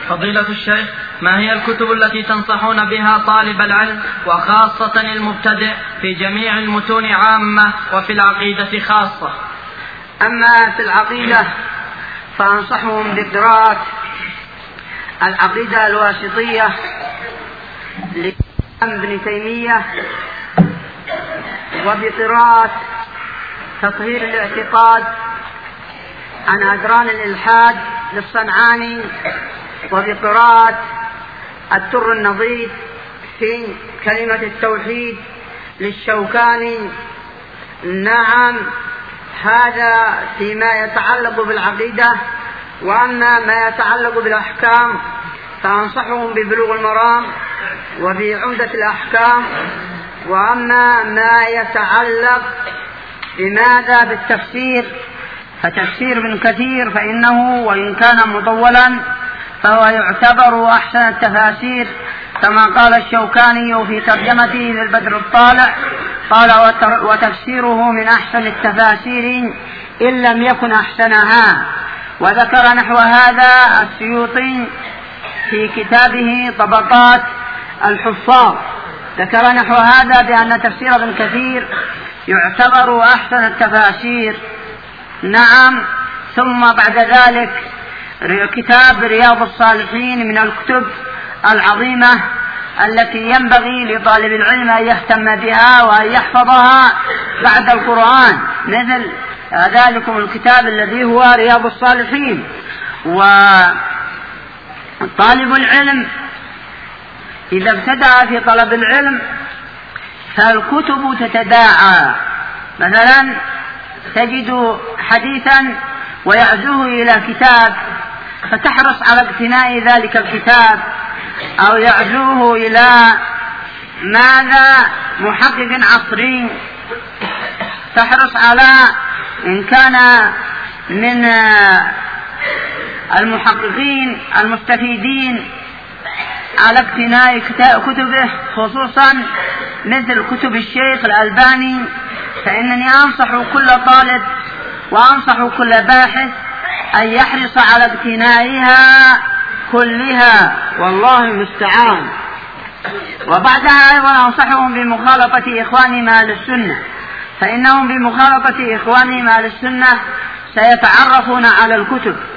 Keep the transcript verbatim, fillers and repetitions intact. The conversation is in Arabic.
فضيلة الشيخ، ما هي الكتب التي تنصحون بها طالب العلم وخاصة المبتدئ في جميع المتون عامة وفي العقيدة خاصة؟ أما في العقيدة فأنصحهم بقراءة العقيدة الواسطية لابن تيمية، وبقراءة تطهير الاعتقاد عن أدران الإلحاد للصنعاني، وبقراءة التر النضيد في كلمة التوحيد للشوكاني. نعم، هذا فيما يتعلق بالعقيدة. وأما ما يتعلق بالأحكام فأنصحهم ببلوغ المرام وبعمدة الأحكام. وأما ما يتعلق بماذا بالتفسير فتفسير ابن كثير فإنه وإن كان مطولا فهو يعتبر أحسن التفاسير، كما قال الشوكاني في ترجمته للبدر الطالع، قال وتفسيره من أحسن التفاسير إن لم يكن أحسنها. وذكر نحو هذا السيوطي في كتابه طبقات الحفاظ، ذكر نحو هذا بأن تفسير ابن كثير يعتبر أحسن التفاسير. نعم. ثم بعد ذلك كتاب رياض الصالحين من الكتب العظيمة التي ينبغي لطالب العلم أن يهتم بها وأن يحفظها بعد القرآن، مثل ذلكم الكتاب الذي هو رياض الصالحين. وطالب العلم إذا ابتدأ في طلب العلم فالكتب تتداعى، مثلا تجد حديثا ويعزوه إلى كتاب فتحرص على اقتناء ذلك الكتاب، أو يعزوه إلى ماذا محقق عصري تحرص على إن كان من المحققين المستفيدين على اقتناء كتبه، خصوصا مثل كتب الشيخ الألباني. فإنني أنصح كل طالب وأنصح كل باحث أن يحرص على اقتنائها كلها، والله المستعان. وبعدها أيضا أنصحهم بمخالطة إخوانهم أهل السنة، فإنهم بمخالطة إخوانهم أهل السنة سيتعرفون على الكتب